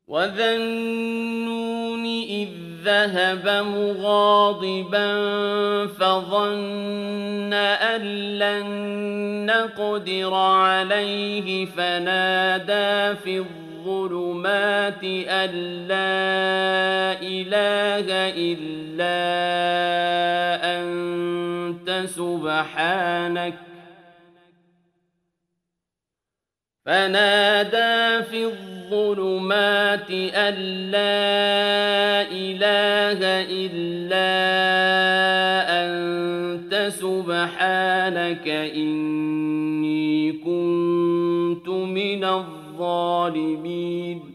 وَذَا النُّونِ إِذ ذَّهَبَ مُغَاضِبًا فَظَنَّ أَن لَّن نَّقْدِرَ عَلَيْهِ فَنَادَىٰ فِي الظُّلُمَاتِ أَن لَّا إِلَٰهَ إِلَّا أَنتَ سُبْحَانَكَ إِنِّي كُنتُ مِنَ الظَّالِمِينَ